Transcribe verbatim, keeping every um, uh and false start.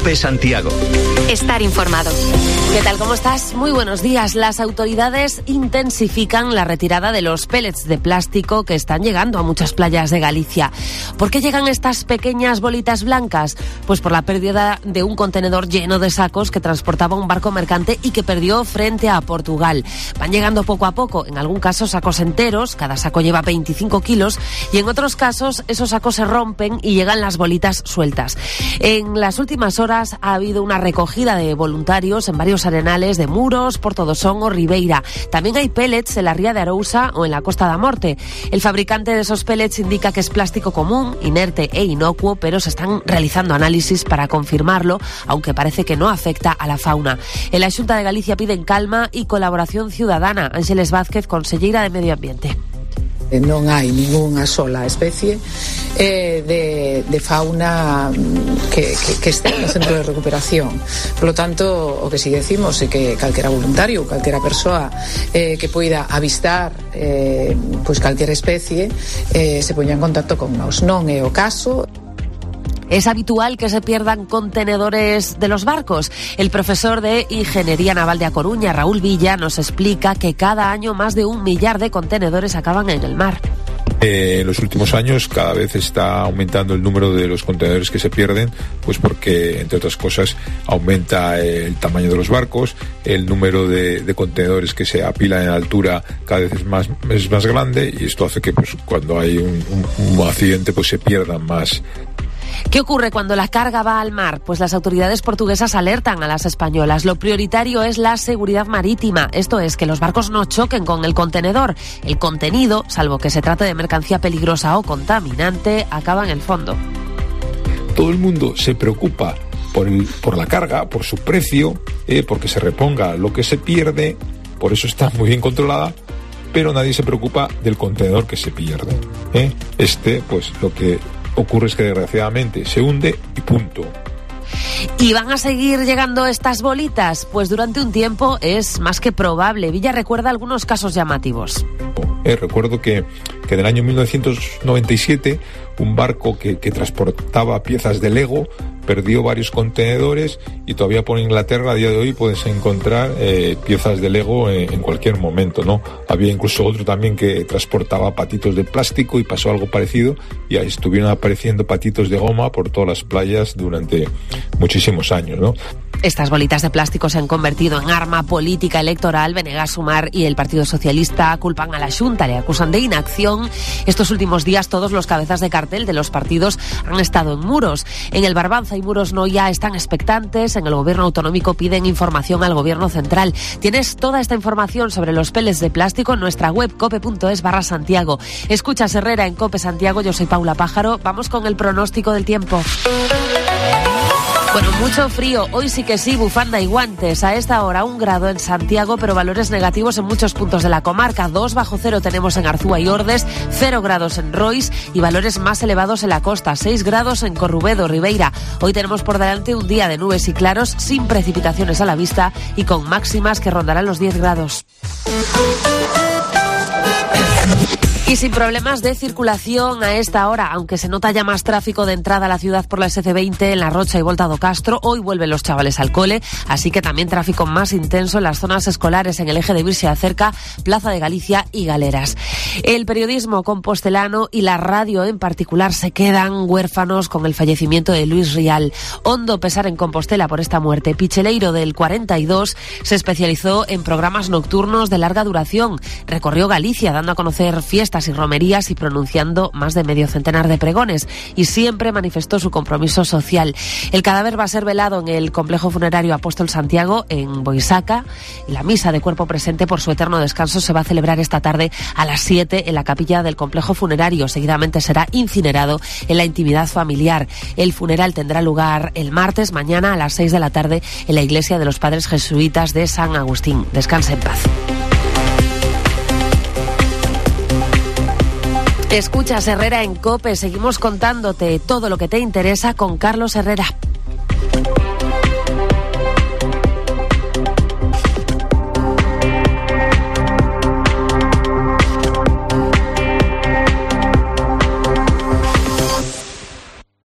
COPE Santiago. Estar informado. ¿Qué tal? ¿Cómo estás? Muy buenos días. Las autoridades intensifican la retirada de los pellets de plástico que están llegando a muchas playas de Galicia. ¿Por qué llegan estas pequeñas bolitas blancas? Pues por la pérdida de un contenedor lleno de sacos que transportaba un barco mercante y que perdió frente a Portugal. Van llegando poco a poco, en algún caso sacos enteros, cada saco lleva veinticinco kilos, y en otros casos esos sacos se rompen y llegan las bolitas sueltas. En las últimas horas ha habido una recogida de voluntarios en varios arenales de Muros, Porto do Son o Ribeira. También hay pellets en la ría de Arousa o en la Costa da Morte. El fabricante de esos pellets indica que es plástico común, inerte e inocuo, pero se están realizando análisis para confirmarlo, aunque parece que no afecta a la fauna. En la Xunta de Galicia piden calma y colaboración ciudadana. Ángeles Vázquez, conselleira de Medio Ambiente. Non hai ningunha sola especie eh, de, de fauna que, que, que este no centro de recuperación. Por lo tanto, o que si decimos é que calquera voluntario, calquera persoa eh, que poida avistar eh, pois calquera especie eh, se poña en contacto con nós. Non é o caso. Es habitual que se pierdan contenedores de los barcos. El profesor de Ingeniería Naval de A Coruña, Raúl Villa, nos explica que cada año más de un millar de contenedores acaban en el mar. Eh, en los últimos años cada vez está aumentando el número de los contenedores que se pierden, pues porque, entre otras cosas, aumenta el tamaño de los barcos, el número de, de contenedores que se apilan en altura cada vez es más, es más grande, y esto hace que pues, cuando hay un, un, un accidente pues se pierdan más. ¿Qué ocurre cuando la carga va al mar? Pues las autoridades portuguesas alertan a las españolas. Lo prioritario es la seguridad marítima. Esto es, que los barcos no choquen con el contenedor. El contenido, salvo que se trate de mercancía peligrosa o contaminante, acaba en el fondo. Todo el mundo se preocupa por, el, por la carga, por su precio, eh, porque se reponga lo que se pierde, por eso está muy bien controlada, pero nadie se preocupa del contenedor que se pierde. ¿eh? Este, pues lo que ocurre es que desgraciadamente se hunde y punto. ¿Y van a seguir llegando estas bolitas? Pues durante un tiempo es más que probable. Villa recuerda algunos casos llamativos. Eh, recuerdo que, que en el año mil novecientos noventa y siete un barco que, que transportaba piezas de Lego perdió varios contenedores, y todavía por Inglaterra a día de hoy puedes encontrar eh, piezas de Lego en, en cualquier momento, ¿no? Había incluso otro también que transportaba patitos de plástico y pasó algo parecido, y ahí estuvieron apareciendo patitos de goma por todas las playas durante muchísimos años, ¿no? Estas bolitas de plástico se han convertido en arma política electoral. Venegas Sumar y el Partido Socialista culpan a la Xunta, le acusan de inacción. Estos últimos días todos los cabezas de cartel de los partidos han estado en Muros. En el Barbanza y Muros no ya están expectantes. En el gobierno autonómico piden información al gobierno central. Tienes toda esta información sobre los pellets de plástico en nuestra web cope.es barra Santiago. Escuchas Herrera en Cope Santiago. Yo soy Paula Pájaro. Vamos con el pronóstico del tiempo. Bueno, mucho frío, hoy sí que sí, bufanda y guantes. A esta hora un grado en Santiago, pero valores negativos en muchos puntos de la comarca. Dos bajo cero tenemos en Arzúa y Ordes, cero grados en Rois y valores más elevados en la costa, seis grados en Corrubedo, Ribeira. Hoy tenemos por delante un día de nubes y claros, sin precipitaciones a la vista y con máximas que rondarán los diez grados. Y sin problemas de circulación a esta hora, aunque se nota ya más tráfico de entrada a la ciudad por la ese ce veinte en La Rocha y Volta do Castro. Hoy vuelven los chavales al cole, así que también tráfico más intenso en las zonas escolares en el eje de Virse Acerca, Plaza de Galicia y Galeras. El periodismo compostelano y la radio en particular se quedan huérfanos con el fallecimiento de Luis Rial. Hondo pesar en Compostela por esta muerte. Picheleiro del cuarenta y dos se especializó en programas nocturnos de larga duración. Recorrió Galicia dando a conocer fiestas y romerías y pronunciando más de medio centenar de pregones, y siempre manifestó su compromiso social. El cadáver va a ser velado en el complejo funerario Apóstol Santiago en Boisaca, y la misa de cuerpo presente por su eterno descanso se va a celebrar esta tarde a las siete en la capilla del complejo funerario. Seguidamente será incinerado en la intimidad familiar. El funeral tendrá lugar el martes, mañana a las seis de la tarde en la iglesia de los Padres Jesuitas de San Agustín. Descanse en paz. Escuchas Herrera en COPE, seguimos contándote todo lo que te interesa con Carlos Herrera.